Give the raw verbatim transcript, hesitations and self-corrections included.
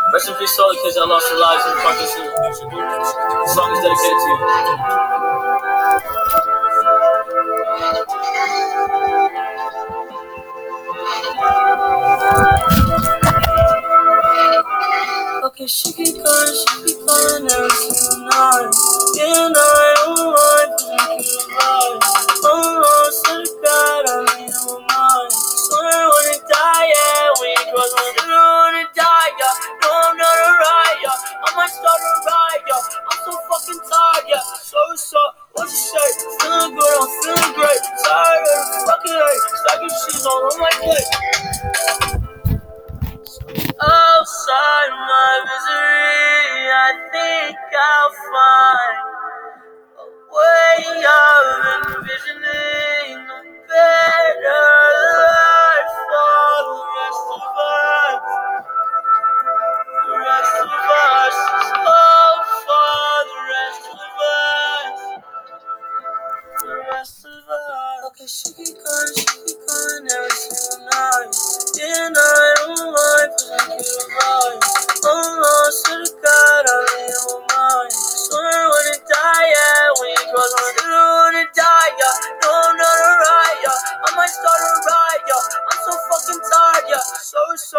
Rest in peace to all the kids that lost their lives in the fucking scene. The song is dedicated to you. Okay, she keep calling, she keep calling every single night. And I don't mind, cause I keep alive. Oh, I swear to God, I ain't on my mind. Swear I wanna die, yeah. When you cross my mind, I wanna die, yeah. No, I'm not alright, yeah. I might start a riot, yeah. I'm so fucking tired, yeah. So, so, what you say? Feeling good, I'm feeling great. Tired of the fucking hate. Stacking shit all on my plate. Outside my misery, I think I'll find a way of envisioning a better life for the rest of us. The rest of us. Oh, for the rest of us. The rest of us. Okay, she keep calling, she keep calling every single night. And I don't mind, cause I keep alive. Oh, I swear to God, I ain't on my mind. Swear I wanna die, yeah. When you cross my mind, I wanna die, yeah. No, I'm not alright, yeah. I might start a riot, yeah. I'm so fucking tired, yeah. So, so.